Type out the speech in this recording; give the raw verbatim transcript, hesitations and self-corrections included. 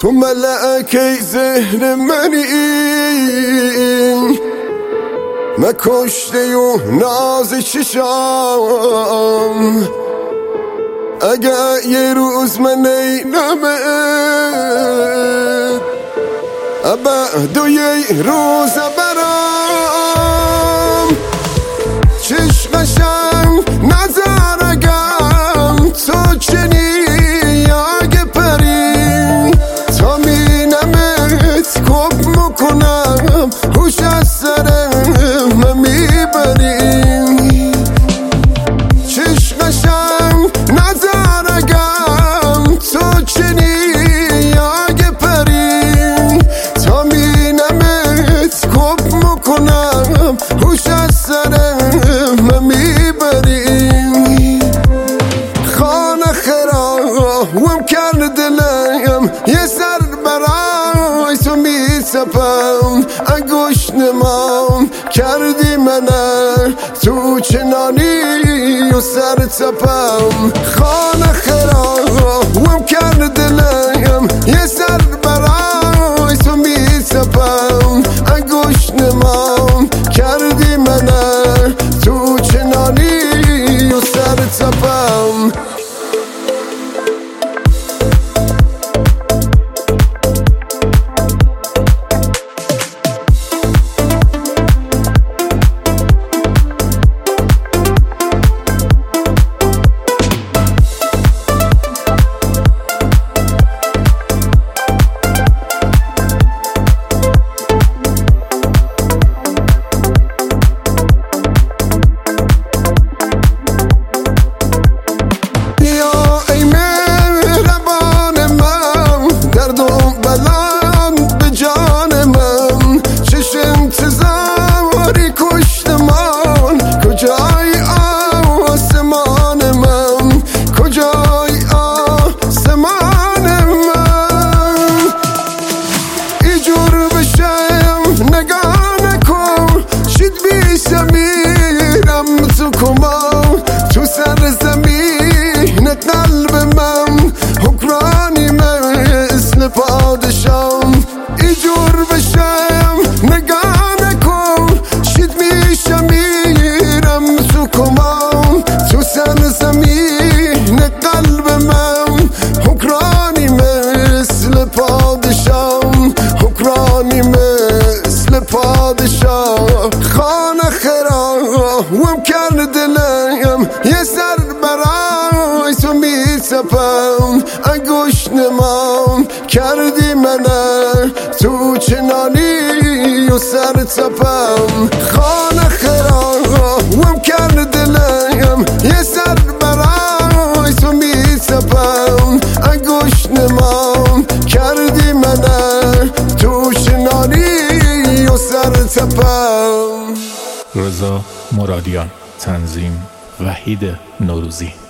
تو ملکه ذهن منی، مکشته و ناز چشام. اگه یه روز من اینمه بعد و یه روز برام چش قشنگ نظرگم تو چنی اگه پری تا مینمت کب میکنم هوش از سرم میبری. چش قشنگ نظرگم تو چنی اگه پری تا مینمت کب میکنم هوش از سرم میبری. خانه خرابم کرد دلم یه سر برای تو میسپم. انگوش نمام کردی منه تو چنانی و سر تپم. خانه خرابم کرد دلم یه سر برای تو میسپم. انگوش نمام کردی منه تو چنانی و سر تپم. تو سر زمین قلب من حکرانی مثل پادشام. ایجور بشم نگاه نکن شید میشم میرم تو کمام. تو سر زمین قلب من حکرانی مثل پادشام. حکرانی مثل پادشام. خانه خرابم کرد دلم یه سر برای تو میسپم. انگوش نمام کردی منه تو چنانی و سر تپم. خانه خرابم کرد دلم یه سر برای تو میسپم. انگوش نمام کردی منه تو چنانی و سر تپم. رضا مرادیان، تنظیم وحید نوروزی.